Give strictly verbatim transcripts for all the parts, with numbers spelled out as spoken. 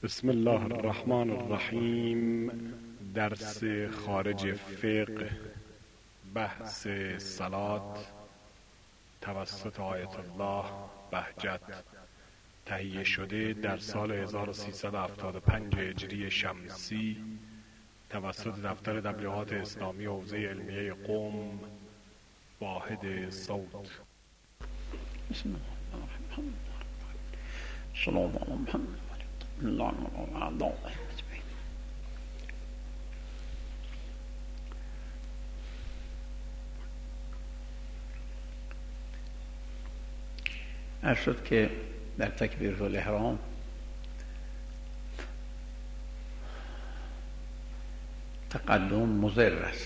بسم الله الرحمن الرحیم. درس خارج فقه، بحث صلات توسط آیت الله بهجت، تهیه شده در سال هزار و سیصد و هفتاد و پنج هجری شمسی توسط دفتر تبلیغات اسلامی حوزه علمیه قم، واحد صوت. بسم الله الرحمن الرحیم. صلی الله علی محمد الله الله. عرض شد که در تکبیرةالاحرام تقدم مضر است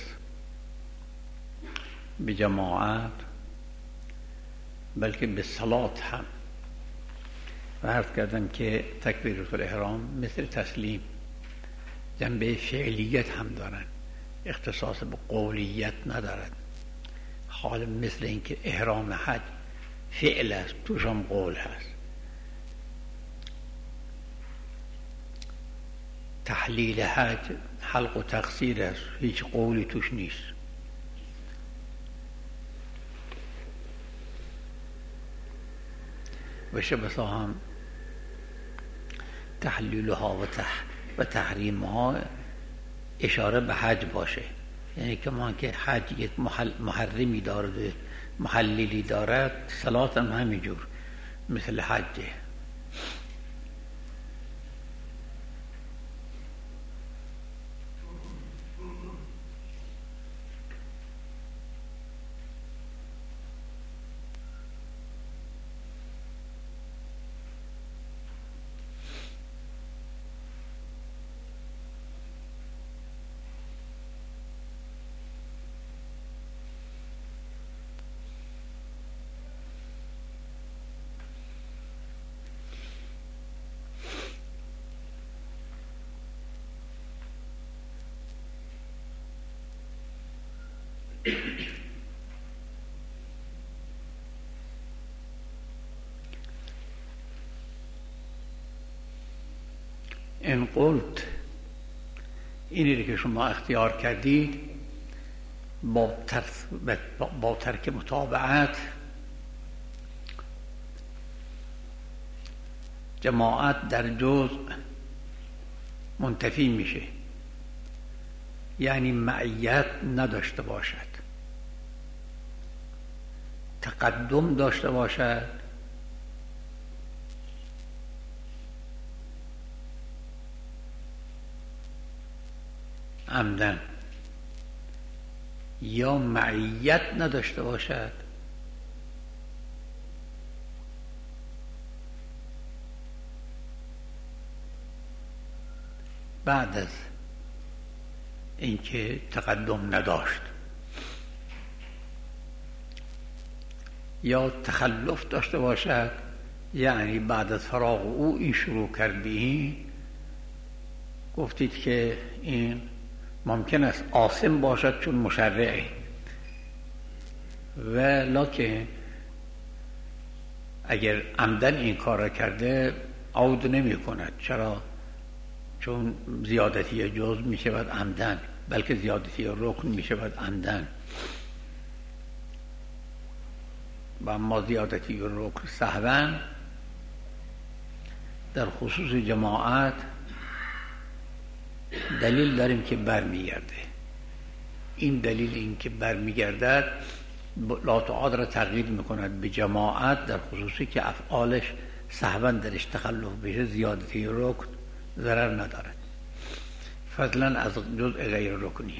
به جماعت، بلکه به صلات هم. و عرض کردم که تکبیرةالاحرام مثل تسلیم جنبه فعلیت هم دارن، اختصاص به قولیت ندارد. حال مثل اینکه احرام حج فعل است، توش هم قول هست. تحلیل حج حلق و تقصیر است، هیچ قولی توش نیست. و شبسا هم تحلیلها و, تح و تحریمها اشاره به حج باشه، یعنی که ما که حج یک محل محرمی دارد، محللی دارد، صلات هم همینجور مثل حجه. این قلت، اینی که شما اختیار کردید با, با ترک متابعت جماعت در جزء منتفی میشه، یعنی معیت نداشته باشد، تقدم داشته باشد، عمدن، یا معیت نداشته باشد، بعد از اینکه تقدم نداشت، یا تخلف داشته باشد، یعنی بعد از فراغ او این شروع کردی. گفتید که این ممکن است عاصم باشد چون مشرعه، ولکن اگر عمدن این کار را کرده عود نمی کند. چرا؟ چون زیادتی جزء می شود عمدن، بلکه زیادتی رکن می شود عمدن. و اما زیادتی رکن سهوا در خصوص جماعت دلیل داریم که برمیگرده. این دلیل این که برمیگردد لا تعاد را تغییر میکند به جماعت، در خصوصی که افعالش سهوا درش تخلف بشه، زیادتی رکن ضرر ندارد، فضلا از جزء غیر رکنی.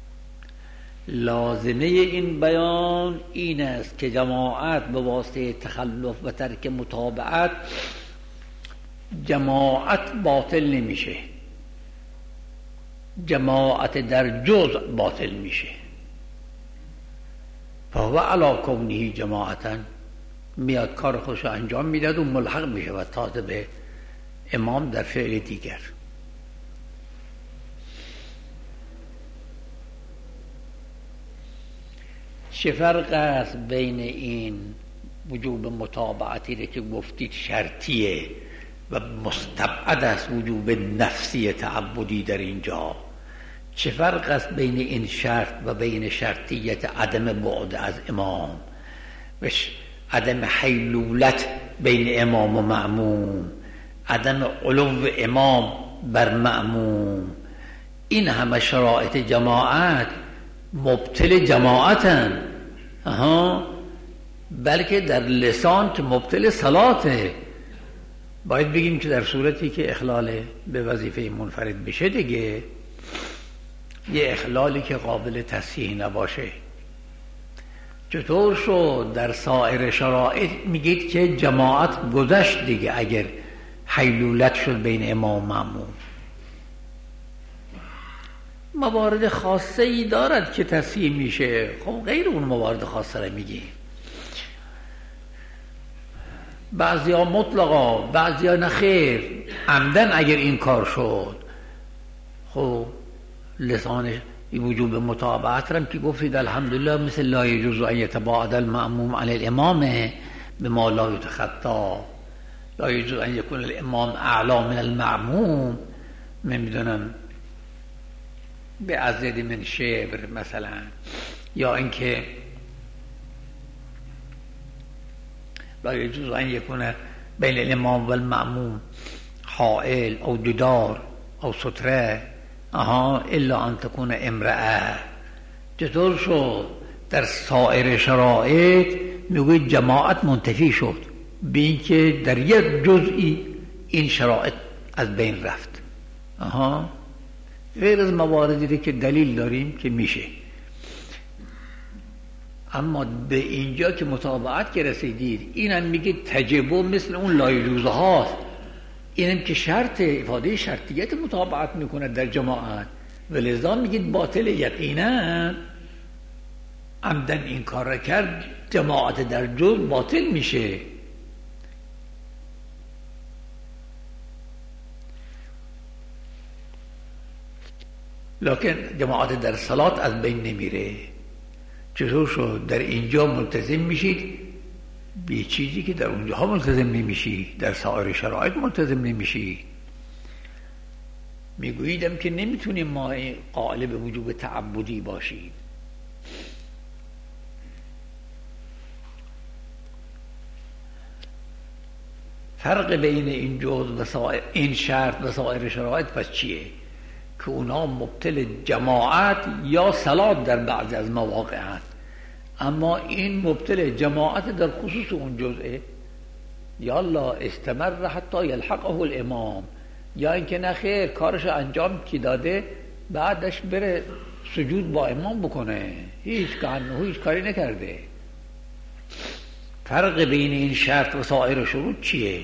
لازمه این بیان این است که جماعت به واسطه تخلف و ترک متابعت جماعت باطل نمیشه، جماعت در جزء باطل میشه. فهو علی کونه جماعتا، میاد کار خودش انجام میداد و ملحق میشه و تازه به امام در فعل دیگر. چه فرق است بین این وجوب متابعتی که گفتید شرطیه و مستبعد است وجوب نفسی تعبدی در اینجا. چه فرق است بین این شرط و بین شرطیت عدم بعد از امام و عدم حیلولت بین امام و مأموم، عدم علو امام بر مأموم؟ این همه شرایط جماعت مبطل جماعتن، آها، بلکه در لسان که مبطل صلاته. باید بگیم که در صورتی که اخلال به وظیفه منفرد بشه دیگه یه اخلالی که قابل تصحیح نباشه. چطور شد در سایر شرایط میگید که جماعت گذشت دیگه اگر حیلولت شد بین امام و مأموم؟ موارد خاصه ای دارد که تصحیح میشه، خب غیر اون موارد خاصه رو میگی. بعضی ها مطلقا، بعضی ها نخیر، عمدن اگر این کار شد، خب لسانش وجوب متابعت رم که گفتید الحمدلله مثل لا یجوز ان یتباعد المأموم علی الامام بما لا یتخطا، لا یجوز ان یکون الامام اعلا من المأموم، نمیدونم به ازید من شبر مثلا، یا اینکه لا یجوز ان یکون بین الامام و المأموم حائل او جدار او ستره، آها، الا ان تکون امرأه. چطور شد در سایر شرایط میگوید جماعت منتفی شد به اینکه در یک جزئی این شرایط از بین رفت؟ آها، غیر از مواردی که دلیل داریم که میشه. اما به اینجا که متابعت که رسیدید، اینم میگه تجربه مثل اون لایجوزه هاست، اینم که شرط افاده شرطیت متابعت میکنه در جماعت، ولذا میگید باطل. یقینا عمدن این کار را کرد، جماعت در جز باطل میشه. لکن جماعت در صلات از بین نمیره. چطور شد در اینجا ملتزم میشید به چیزی که در اونجاها ملتزم نمیشی، در سایر شرایط ملتزم نمیشی؟ میگوییدم که نمیتونیم ما قائل به وجوب تعبدی باشیم. فرق بین این جز و سایر، این شرط و سایر شرایط پس چیه؟ که اونا مبطل جماعت یا صلات در بعضی از مواقع هست، اما این مبطل جماعت در خصوص اون جزئه. یا الله استمر حتی یلحقه الامام، یا اینکه نخیر کارش انجام کی داده بعدش بره سجود با امام بکنه، هیچ کانه هیچ کاری نکرده. فرق بین این شرط و سایر شروط چیه؟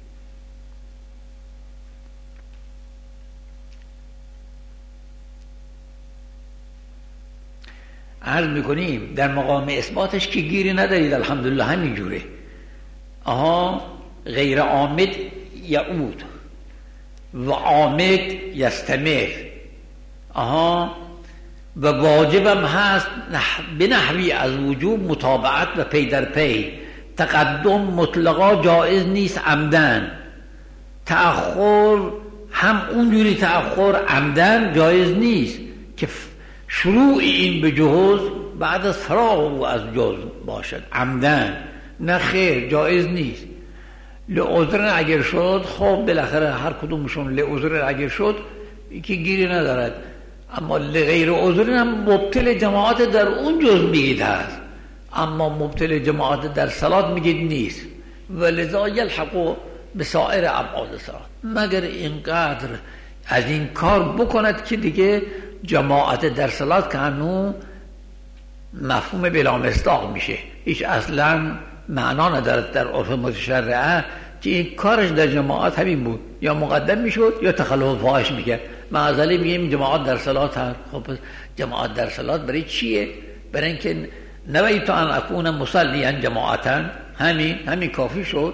عرض میکنیم در مقام اثباتش که گیری ندارید، الحمدلله همین جوره. آها، غیر عامد یعود و عامد یستمر، آها، و واجبم هست به نحوی از وجوب متابعت و پی در پی. تقدم مطلقا جایز نیست عمدن، تأخر هم اونجوری تأخر عمدن جایز نیست که شروع این به جهوز بعد از فراغ از جهوز باشد عمدن، نه خیر، جایز نیست. لعذر اگر شد، خب بالاخره هر کدومشون لعذر اگر شد که گیری ندارد، اما لغیر عذر هم مبطل جماعت در اون جز میگید هست، اما مبطل جماعت در صلات میگید نیست. ولذا یلحقو به سایر ابعاد صلات، مگر اینقدر از این کار بکند که دیگه جماعت در صلات که هنو مفهوم بلا مصداق میشه، هیچ اصلا معنا ندارد در عرف متشرعه که این کارش در جماعت همین بود، یا مقدم میشد یا تخلف فاحش میکرد. معذلی میگیم جماعت در صلات هست، خب جماعت در صلات برای چیه؟ برای اینکه نویت ان اکون مصلیا جماعتا، همین همین کافی شد.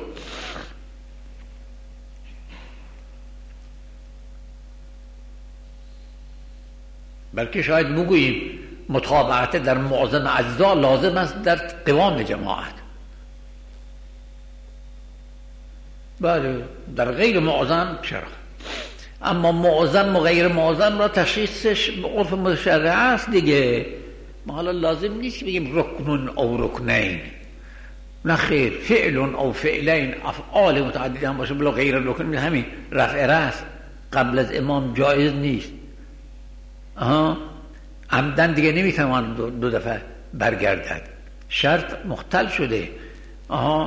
بلکه شاید بگوییم متابعت در معظم اجزا لازم است در قوام جماعت. بله در غیر معظم چرا؟ اما معظم و غیر معظم را تشخیصش به عرف مشرع است دیگه. ما حالا لازم نیست بگیم رکن او رکنین، نه خیر، فعل او فعلین، افعال متعدد هم باشه بلا غیر رکن، همین رفع راس قبل از امام جایز نیست. آها عمدن دیگه نمیتوان دو, دو دفعه برگردد، شرط مختل شده. آها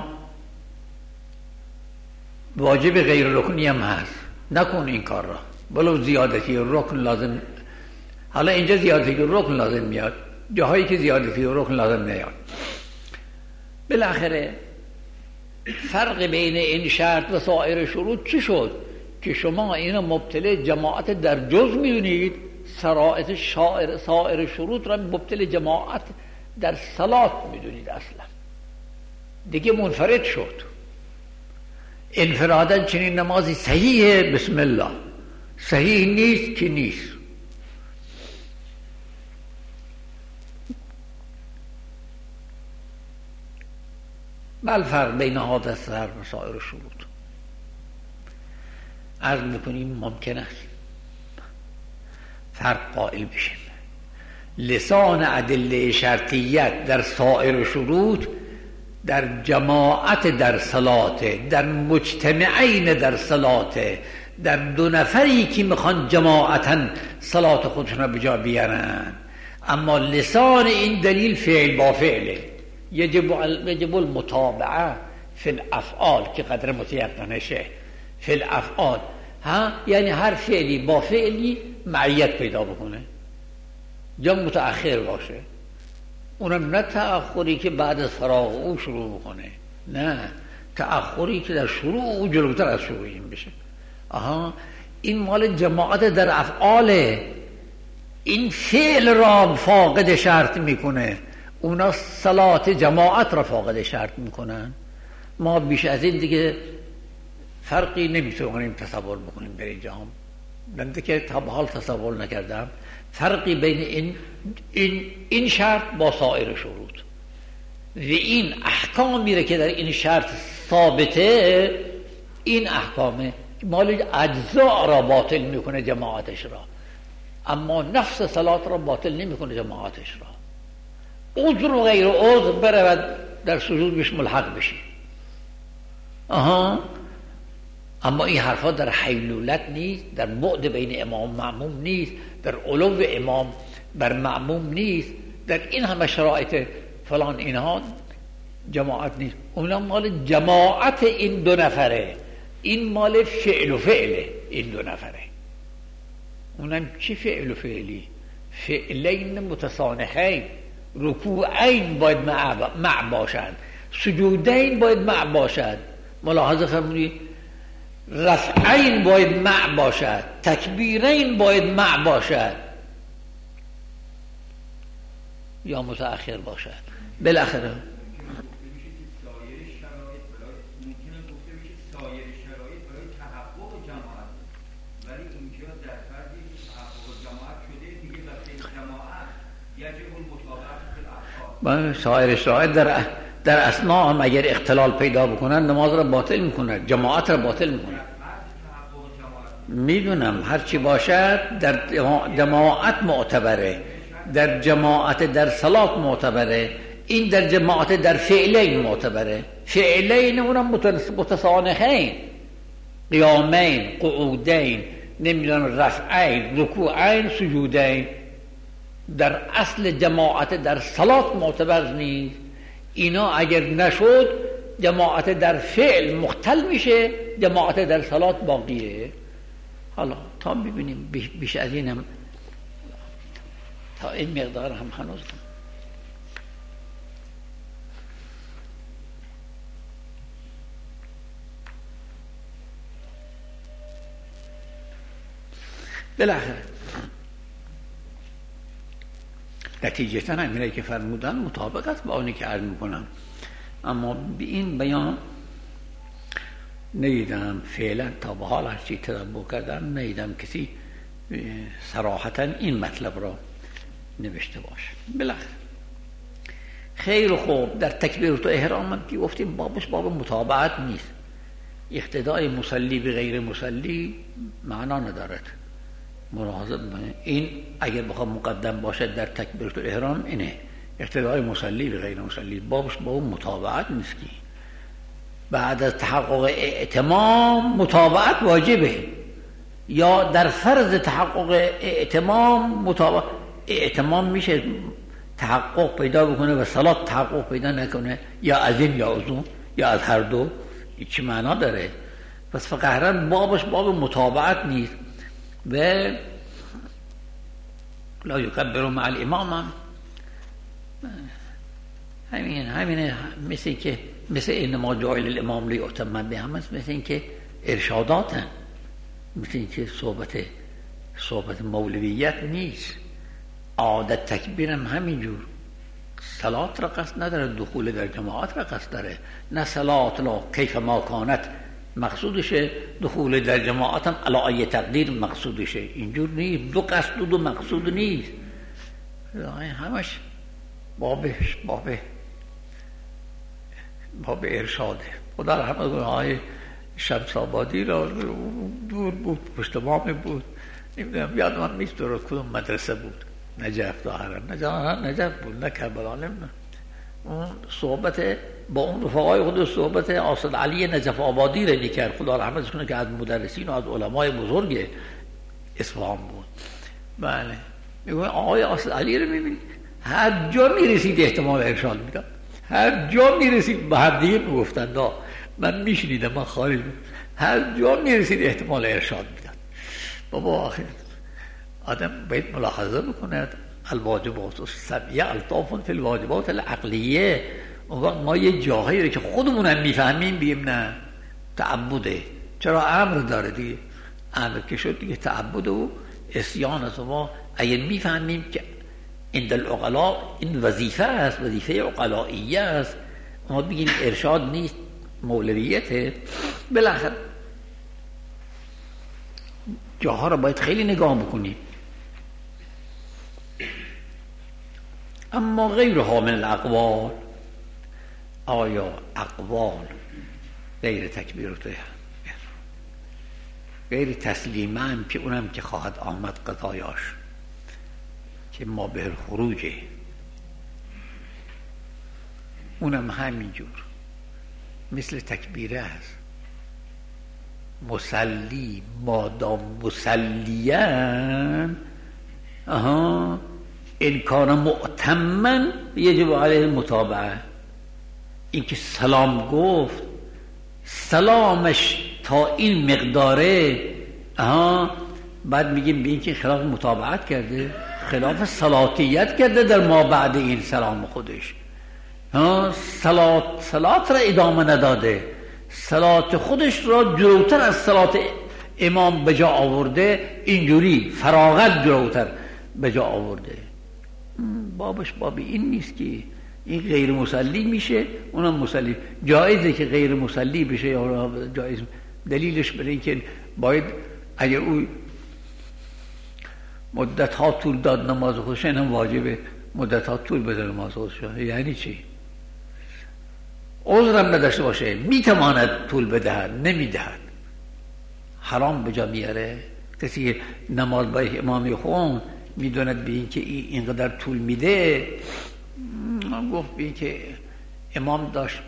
واجب غیر رکنی هم هست، نکن این کار را بلو زیادتی رکن لازم. حالا اینجا زیادتی رکن لازم میاد، جاهایی که زیادتی رکن لازم نیاد. بالاخره فرق بین این شرط و سایر شروط چی شد که شما اینا مبتل جماعت در جز میدونید، شرایط شائر سایر شروط را مبتل جماعت در صلات میدونید. اصلا دیگه منفرد شد. انفرادا چنین نمازی صحیحه بسم الله، صحیح نیست که نیست. بل فرق بین هذا السر و سایر شروط عرض میکنیم ممکن است فرق قائل بشیم. لسان ادله شرطیت در سایر شروط در جماعت در صلات، در مجتمعین در صلات، در دو نفری که میخوان جماعتا صلات خودشون را به جا بیارن. اما لسان این دلیل فعل با فعله، یجب یجب المتابعه فی الافعال که قدر متیقنشه فی الافعال. ها یعنی هر فعلی با فعلی معیت پیدا بکنه، یا متأخر باشه، اونم نه تأخری که بعد از فراغ او شروع بکنه، نه تأخری که در شروع او جلوتر از شروع این بشه. آها این مال جماعت در افعاله، این فعل را فاقد شرط میکنه، اونا صلات جماعت را فاقد شرط میکنن. ما بیش از این دیگه فرقی نمیتونیم تصور بکنیم در اینجا هم، بنده که تا به حال تصور نکردم فرقی بین این این این شرط با سایر شروط و این احکام میره که در این شرط ثابته. این احکام مال اجزاء را باطل میکنه جماعتش را، اما نفس صلات را باطل نمیکنه جماعتش را. عذر و غیر عذر برود در سجود بهش ملحق بشی. آها اما این حرفا در حیلولت نیست، در بعد بین امام و معموم نیست، در علو امام بر معموم نیست، در این همه شرایط فلان اینها جماعت نیست. اونم مال جماعت این دو نفره، این مال فعل و فعله این دو نفره. اونم چی فعل و فعلی؟ فعلین متصانحین، رکوعین باید مع باشد، سجودین باید مع باشد. ملاحظه فرمودید رفعین باید مع باشد، تکبیرین باید مع باشد یا متأخر باشد. بالاخره سایر شرایط در در اثناء هم اگر اختلال پیدا بکنن نماز را باطل میکنن، جماعت را باطل میکنن. میدونم هر چی باشد در جماعت معتبره، در جماعت در صلات معتبره، این در جماعت در فعلین معتبره. فعلین اونم متصانحین، قیامین، قعودین، نمیدونم رفعین، رکوعین، سجودین. در اصل جماعت در صلات معتبر نیست. اینا اگر نشد جماعت در فعل مختل میشه، جماعت در صلات باقیه. حالا تا ببینیم بیش از این هم تا این مقدار هم هنوز بالاخره نتیجتا همینه که فرمودن مطابقت با اونی که عرض میکنم. اما به این بیان نیدم فعلا تا به حال هرچی تدبر کردم نیدم کسی صراحتا این مطلب را نوشته باشه. بالاخره خیر خوب در تکبیرات و احرام هم که گفتیم بابش باب متابعت نیست، اقتدای مصلی به غیر مصلی معنا ندارد. ملاحظه بکنید این اگر بخواد مقدم باشد در تکبیرة الاحرام اینه اقتدای مصلی به غیر مصلی، بابش با اون متابعت نیست که بعد از تحقق ائتمام متابعت واجبه، یا در فرض تحقق ائتمام متابعت. ائتمام میشه تحقق پیدا بکنه و صلات تحقق پیدا نکنه، یا از این یا از اون یا از هر دو. این چی معنا داره؟ پس فقهرن بابش باب متابعت نیست. و لا یکبر مع الامام هم همین همینه، مثل که مثل انما جعل الامام لیؤتم به، هم مثل این که ارشاداتن، مثل این که صحبت صحبت مولویت نیست. عادت تکبیرم همینجور، صلات را قصد نداره، دخول در جماعت را قصد داره، نه صلات لا کیف ما کانت مقصودشه، دخول در جماعت هم علی تقدیر مقصودشه. اینجور نیست، دو قصد و دو مقصود نیست، همش بابش باب باب ارشاده. خدا رحمت کنه آقای شمس آبادی را دور بود، پشت بام بود، نمیدونم یاد من نیست درست کدوم مدرسه بود، نجف ظاهرا نجف نجف بود نه کربلا، نمیدونم. اون صحبت با اون رفقای خود صحبت آصد علی نجف آبادی را میکرد، خدا رحمتش کنه، که از مدرسین و از علمای بزرگ اصفهان بود. بله میگه آقای آصد علی رو میبینید هر جا میرسید احتمال ارشاد میداد، هر جا میرسید به هم دیگه میگفتن، من میشنیدم، من خارج بود، هر جا میرسید احتمال ارشاد میداد. بابا آخر آدم باید ملاحظه بکند الواجبات السبعیه الطاف فی الواجبات العقلیه. ما یه جاهایی رو که خودمون هم میفهمیم بیم نه تعبده، چرا امر داره دیگه، امر که شد دیگه تعبد و عصیان است. ما اگه میفهمیم که عند العقلاء این وظیفه است، وظیفه عقلائیه است، ما بگیم ارشاد نیست مولویته، بالاخره جاها رو باید خیلی نگاه بکنیم. اما غیرها من الاقوال، آیا اقوال غیر تکبیرت غیر تسلیمه هم که اونم که خواهد آمد قضایاش که ما به خروجه، اونم همینجور مثل تکبیره است. مسلی مادام مسلیان آها این کار معتمن یجب علیه متابعه. این که سلام گفت، سلامش تا این مقداره، آها بعد میگیم به این که خلاف متابعت کرده، خلاف صلاتیت کرده در ما بعد این سلام خودش، ها صلات صلات را ادامه نداده، صلات خودش را جلوتر از صلات امام به جا آورده، اینجوری فراغت جلوتر به جا آورده. بابش باب این نیست که این غیر مسلی میشه اونم مسلی. جایزه که غیر مسلی بشه یا جایز، دلیلش برای این که باید اگر او مدت ها طول داد نماز خودش، این هم واجبه مدت ها طول بده نماز خودش. یعنی چی؟ عذرم نداشته باشه، میتواند طول بدهد نمیدهد، حرام به جا میاره. کسی که نماز با امامی خون میدوند به این که اینقدر طول میده، گفت به این که امام داشت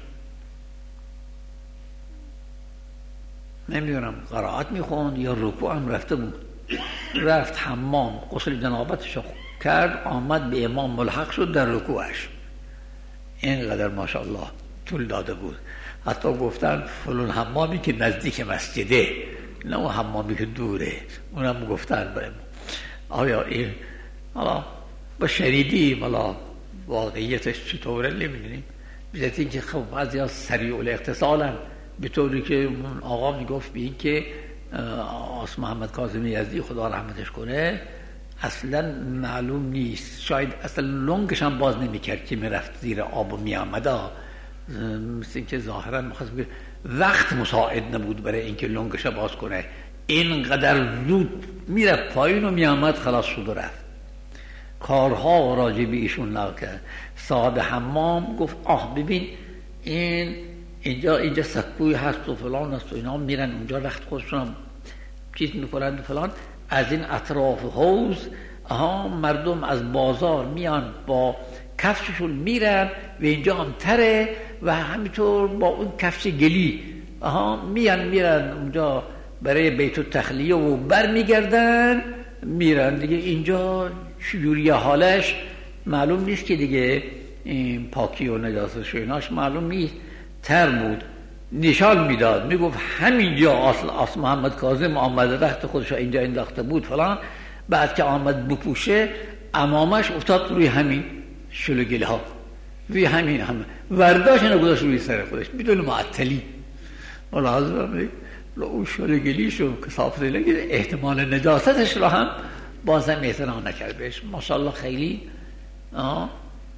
نمیدونم قرائت میخوند یا رکوع هم رفته بود، رفت حمام غسل جنابتش کرد، آمد به امام ملحق شد در رکوعش، اینقدر ماشاءالله طول داده بود. حتی گفتن فلان حمامی که نزدیک مسجده، نه اون حمامی که دوره، اونم گفتن بریم. آیا این حالا با شنیدیم، حالا واقعیتش چطوره نمیدونیم. بیشتر این که خب بعضی از سریع الاغتسالن، به طوری که آقا میگفت به این که آس محمد کاظم یزدی خدا رحمتش کنه اصلا معلوم نیست، شاید اصلا لنگش هم باز نمیکرد که میرفت زیر آب و میامده، مثل اینکه ظاهرا میخواست بگه وقت مساعد نبود برای اینکه لنگش باز کنه، اینقدر زود میرفت پایین و میامد، خلاص شد و رفت. کارها راجع به ایشون نقل کرد. صاحب حمام گفت آه ببین این اینجا اینجا سکوی هست و فلان است و اینا میرن اونجا وقت خودشون چیز میکنن فلان. از این اطراف حوض ها مردم از بازار میان با کفششون میرن و اینجا هم تره و همینطور با اون کفش گلی ها میان میرن اونجا برای بیت التخلیه و بر میگردن میرن دیگه. اینجا چجوری حالش معلوم نیست که دیگه این پاکی و نجاستش و ایناش معلوم نیست. تر بود، نشان میداد، میگفت همینجا اصل اصل محمد کاظم آمده رخت خودش اینجا انداخته بود فلان. بعد که آمد بپوشه امامش افتاد روی همین شلوگله ها، روی همین همه ورداش اینو گذاشت روی سر خودش بدون معطلی. ملاحظه بفرمایید اون شلوگلیش رو که صاف دیگه احتمال نجاستش رو هم بازم اعتنا نکرد بهش. ماشاءالله خیلی آه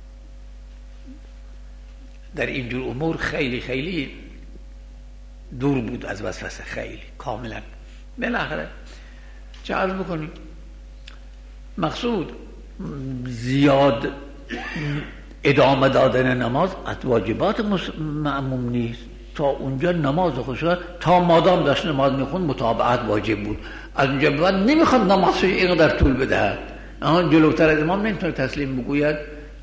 در اینجور امور خیلی خیلی دور بود از وسوسه، خیلی کاملا. بالاخره چه عرض بکنیم، مقصود زیاد ادامه دادن نماز از واجبات معموم نیست. تا اونجا نماز خوشا تا مادام داشت نماز میخوند متابعت واجب بود. از اونجا به بعد نمیخواد نمازش اینقدر طول بدهد. آن جلوتر از امام نمیتونه تسلیم بگوید.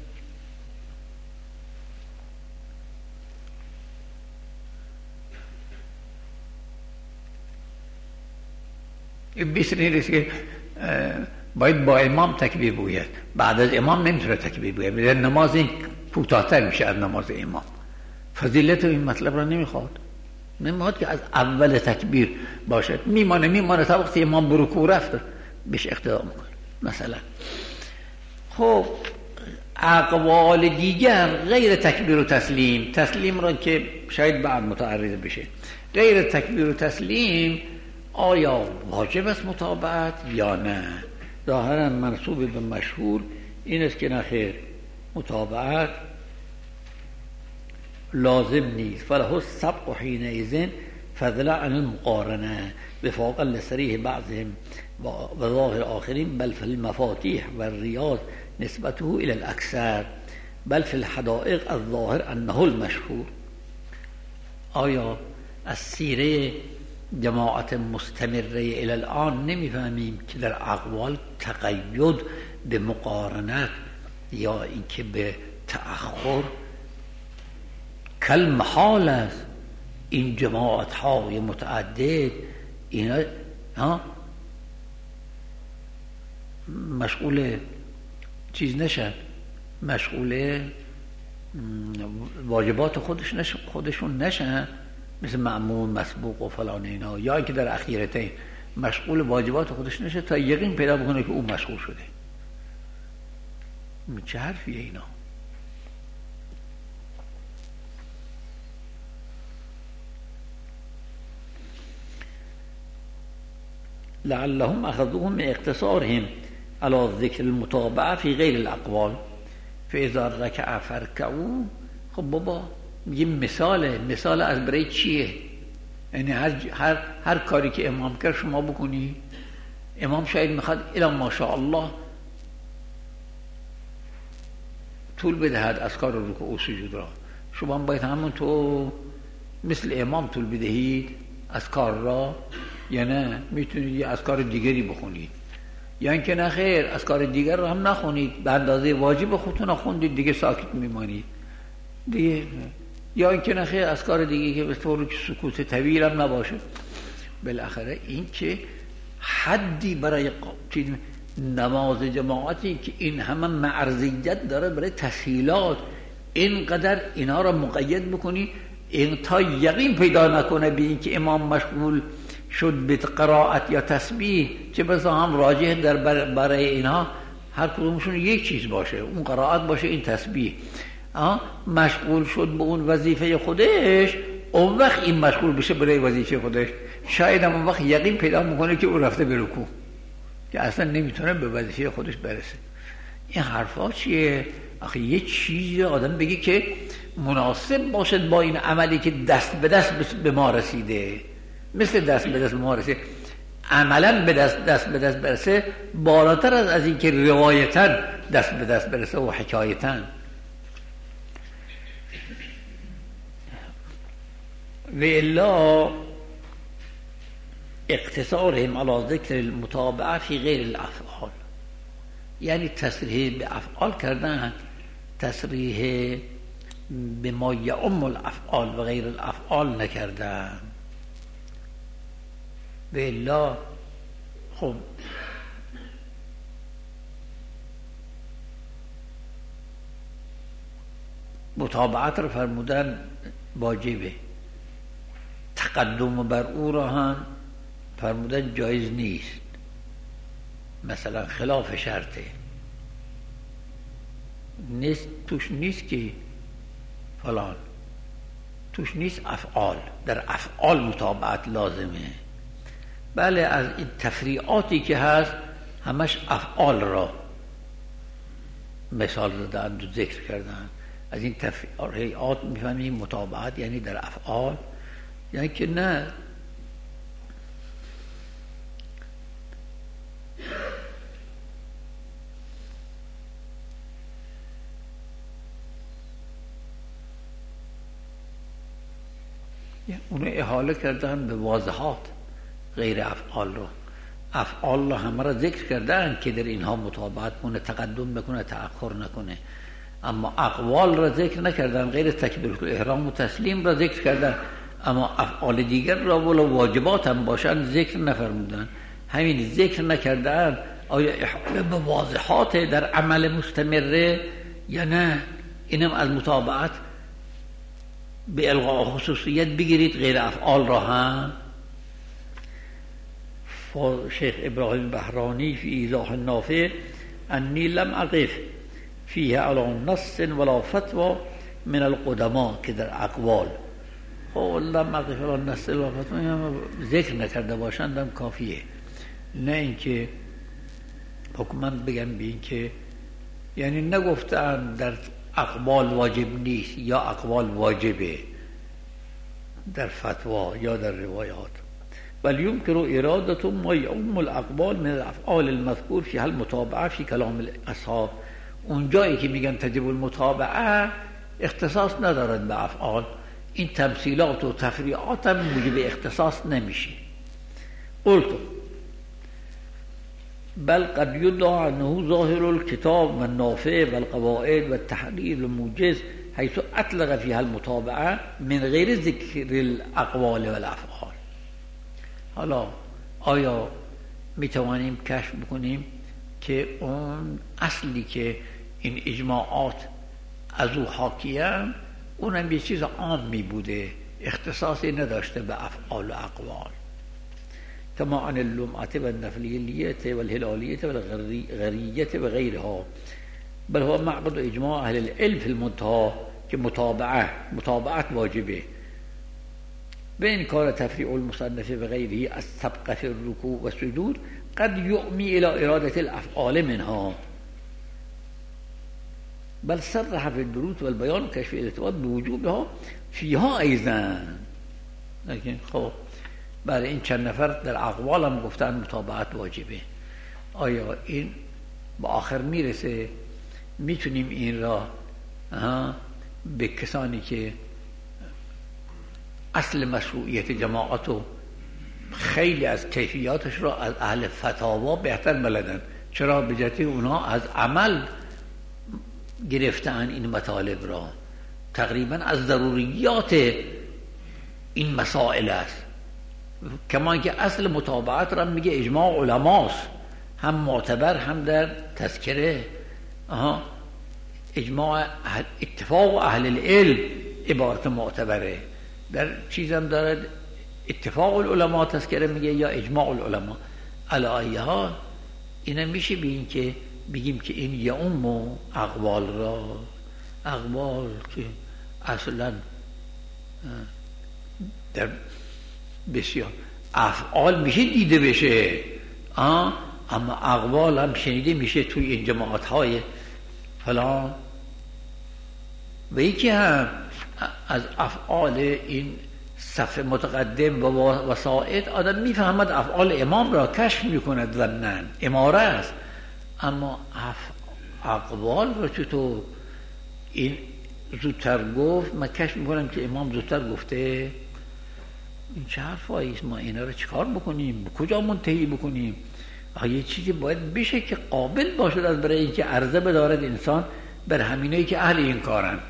بیست نیست که باید با امام تکبیر بگوید، بعد از امام نمیتونه تکبیر بگوید. نماز این کوتاه‌تر میشه از نماز امام. فضیلت این مطلب را نمیخواد، نمیخواد که از اول تکبیر باشه. میمانه میمانه تا وقتی امام به رکوع رفت بهش اقتدا میکنه مثلا. خب اقوال دیگر غیر تکبیر و تسلیم، تسلیم را که شاید بعد متعرض بشه، غیر تکبیر و تسلیم آیا واجب است متابعت یا نه؟ ظاهرا منسوب به مشهور این است که نخیر، متابعت لازم نیست. فله السبق حینئذ فضلا عن المقارنه وفاقا لصریح بعضهم و ظاهر آخرین، بل فی المفاتیح و الریاض نسبته الى الاکثر، بل فی الحدائق الظاهر انه المشهور. آیا از سیره جماعت مستمره الی الان نمیفهمیم که در اقوال تقید به مقارنت یا اینکه به تأخر کل محال است؟ این جماعت های متعدد اینا ها مشغول چیز نشن، مشغول واجبات خودش نشن خودشون نشن مثل مأمون مسبوق و فلان اینا، یا اینکه در اخیرتین مشغول واجبات خودش نشه تا یقین پیدا بکنه که او مشغول شده. چه حرفیه اینا؟ لعلهم اخذوهم من اقتصارهم على ذکر المتابعه فی غیر الاقوال فاذا رکع فرکعوا. خب بابا میگه مثاله، مثال از برای چیه؟ یعنی هر, هر, هر کاری که امام کرد شما بکنی. امام شاید میخواد الا ماشاءالله طول بدهد از کار رکوع و سجود را، شما باید همون تو مثل امام طول بدهید از کار را، یا نه میتونید از کار دیگری بخونید، یا اینکه نه خیر از کار دیگر را هم نخونید، به اندازه واجب خودتون خوندید دیگه ساکت میمانید دیگه، یا اینکه نه خیر از کار دیگه که به طور سکوت طویل هم نباشه. بالاخره این که حدی برای نماز جماعتی که این همه معرضیت داره برای تسهیلات، اینقدر اینا را مقید بکنی این تا یقین پیدا نکنه به این که امام مشغول شد به قرائت یا تسبیح، چه بسا هم راجح در برای اینها هر کدومشون یک چیز باشه، اون قرائت باشه این تسبیح، مشغول شد به اون وظیفه خودش، اون وقت این مشغول بشه برای وظیفه خودش، شاید هم اون وقت یقین پیدا میکنه که اون رفته به رکوع که اصلا نمیتونه به وظیفه خودش برسه. این حرفا چیه؟ آخه یه چیزی آدم بگی که مناسب باشد با این عملی که دست به دست به ما رسیده، مثل دست به دست به ما رسیده، عملا به دست دست به دست برسه بالاتر از از این که روایتا دست به دست برسه و حکایتا. و الا اقتصارهم على ذکر المتابعه فی غیر الافعال، یعنی تصریح به افعال کردن، تصریح به ما یعم الافعال و غیر الافعال نکردن. و الا خب متابعت رو فرمودن واجبه، تقدم بر او را هم فرمودن جایز نیست، مثلا خلاف شرطه نیست، توش نیست که فلان، توش نیست افعال، در افعال متابعت لازمه. بله از این تفریعاتی که هست همش افعال را مثال دادن و ذکر کردن. از این تفریعات میفهمیم متابعت یعنی در افعال، یعنی که نه اونو احاله کردن به واضحات غیر افعال رو. افعال رو همه را ذکر کردن که در اینها مطابقت کنه، تقدم بکنه، تأخر نکنه، اما اقوال را ذکر نکردن، غیر تکبیرات الاحرام و تسلیم را ذکر کردن، اما افعال دیگر را ولو واجبات هم باشن ذکر نفرمودن. همین ذکر نکردن آیا احاله به واضحات در عمل مستمره یا نه؟ اینم از مطابقت به الغاء خصوصیت بگیرید غیر افعال را هم. شیخ ابراهیم بهرانی فی ایضاح النافع انی لم اقف فیه علی نص ولا فتوى من القدماء، که در اقوال خب لم اقف علی نص ولا فتوى ذکر نکرده باشندم کافیه، نه اینکه حکما بگم به این که یعنی نگفتن در اقوال واجب نیست یا اقوال واجبه در فتوا یا در روایات. بل يمكن إرادة ما يعم الأقوال من الأفعال المذكور فيها المتابعة في كلام الأصحاب. اون جایی که میگن تجب المتابعه اختصاص ندارد به افعال، این تمثیلات و تفریعات هم موجب اختصاص نمیشه. قلت بل قد يدعى أنه ظاهر الكتاب والنافع والقواعد والتحرير الموجز حيث أطلق فيها المتابعة من غير ذكر الأقوال والأفعال. حالا آیا میتوانیم کشف بکنیم که اون اصلی که این اجماعات از او حاکیه اونم یه چیز عامی بوده، اختصاصی نداشته به افعال و اقوال، كما عن اللمعة والنفلية والهلالية والغرية وغيرها، بل هو معقد اجماع اهل العلم في المنتهى که متابعه متابعت واجبه. بين كان تفريع المصنف وغيره السبق في الركوع والسجود قد يؤمي إلى إرادة الأفعال منها، بل صرح في الدروس والبيان وكشف الالتواء بوجوبها فيها أيضا. لكن خب برای این چند نفر در اقوال هم گفتن متابعت واجبه. آیا این با آخر میرسه؟ میتونیم این را به کسانی که اصل مشروعیت جماعت و خیلی از کیفیاتش را از اهل فتاوا بهتر بلدن، چرا به جهت اونها از عمل گرفتن این مطالب را، تقریبا از ضروریات این مسائل است. کما که اصل متابعت را میگه اجماع علماست، هم معتبر هم در تذکره. آها اجماع اتفاق اهل العلم عبارت معتبره، در چیزم دارد اتفاق العلماء تذکره میگه یا اجماع العلماء. علیه ها اینا میشه به این که بگیم که این یعم و اقوال را، اقوال که اصلا در بسیار افعال میشه دیده بشه، آه؟ اما اقوال هم شنیده میشه توی این جماعت های فلان. و یکی هم از افعال این صف متقدم و وسائد آدم میفهمد افعال امام را کشف میکند ضمناً اماره است، اما اقوال را چطور این زودتر گفت؟ من کشف میکنم که امام زودتر گفته این چه حرفایی است؟ ما اینا رو چیکار بکنیم؟ به کجا منتهی بکنیم؟ یه چیزی باید بشه که قابل باشد از برای اینکه عرضه بدارد انسان بر همینایی که اهل این کارن.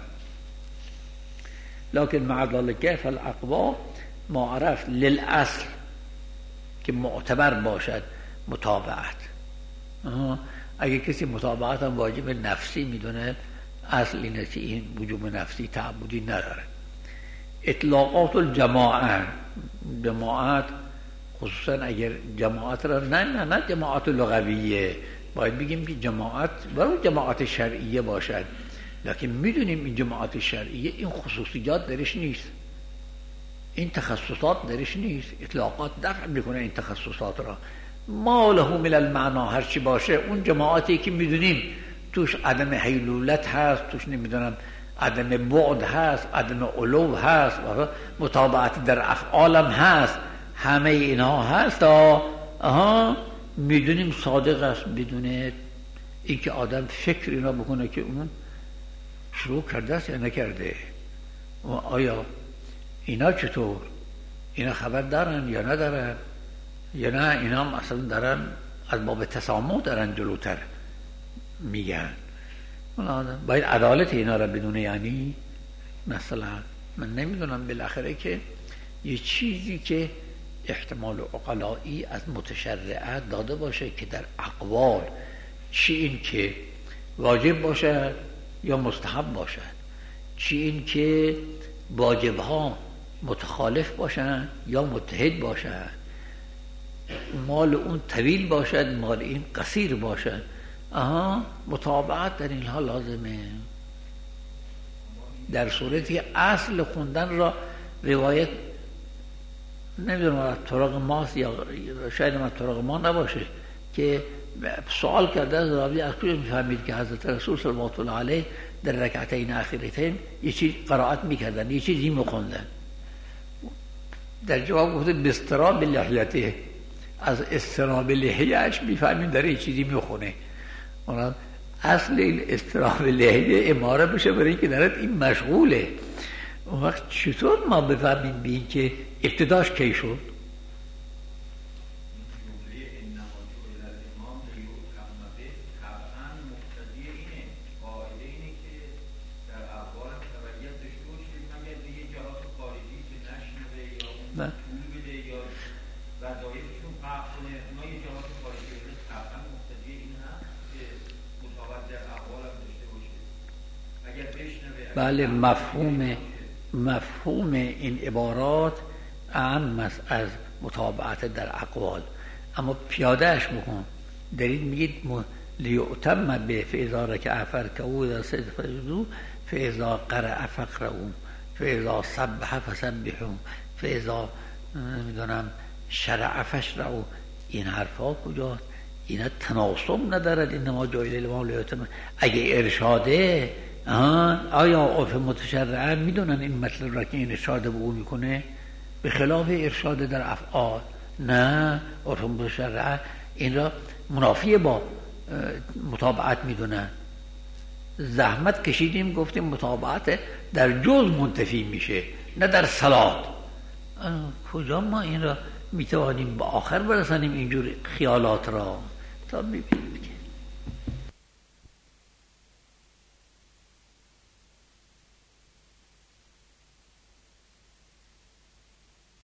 لکن مع ذلك فالاقوا ما عرف للاصل که معتبر باشد متابعت. اگه کسی متابعت هم واجب نفسی میدونه، اصل اینه که این وجوب نفسی تعبدی نداره. اطلاقات الجماعه، جماعت خصوصا اگر جماعت را نه نه نه جماعت لغویه، باید بگیم که جماعت برای جماعت شرعیه باشد، لکن میدونیم این جماعت شرعیه این خصوصیات درش نیست، این تخصصات درش نیست. اطلاقات دفع میکنه این تخصصات را. ما له من المعنا هرچی باشه، اون جماعتی که میدونیم توش عدم حیلولت هست، توش نمیدونم عدم بعد هست، عدم علو هست، متابعت در افعالم هست، همه اینها هست. آها میدونیم صادق است بدون اینکه آدم فکر اینا بکنه که اون شروع کرده است یا نکرده، و آیا اینا چطور، اینا خبر دارن یا ندارن، یا نه اینا اصلا دارن از باب تسامح دارن جلوتر میگن. باید عدالت اینا را بدونه. یعنی مثلا من نمیدونم بالاخره که یه چیزی که احتمال عقلایی از متشرعات داده باشه که در اقوال چی این که واجب باشه یا مستحب باشد، چی این که واجب ها متخالف باشن یا متحد باشن، مال اون طویل باشد مال این قصیر باشد. آها متابعت در اینها لازمه. در صورتی اصل خوندن را روایت نمیدونم از طرق ماست یا شاید از طرق ما نباشه که سوال کرده از راوی از کجا میفهمید که حضرت رسول صلی الله علیه در رکعتین اخیرتین یه چیز قرائت میکردن، یه چیزی میخوندن. در جواب گفته باستراب لحیته، از استراب لحیهش میفهمید در یه چیزی میخونه. اونم اصل این استراب لحیه اماره بشه برای اینکه درت این مشغوله. اون وقت چطور ما بفهمیم بین که ابتداش کی شد؟ بله مفهوم مفهوم این عبارات اهم است از متابعت در اقوال. اما پیادهش بکن. دارید میگید لیعتم به فاذا رکع فرکعوا اذا سجد فاسجدوا فاذا قرأ فاقرؤوا فاذا سبح فسبحوا فاذا نمیدونم شرع فاشرعوا. این حرفا کجاست؟ اینا تناسب ندارد. انما جعل الامام لیعتم. اگه ارشاده آیا عرف متشرعه میدونن این مطلب را که این ارشاد به او میکنه به خلاف ارشاد در افعال؟ نه، عرف متشرعه این را منافی با متابعت میدونن. زحمت کشیدیم گفتیم متابعت در جز منتفی میشه نه در صلات. کجا ما این را میتوانیم با آخر برسانیم اینجور خیالات را؟ تا ببینیم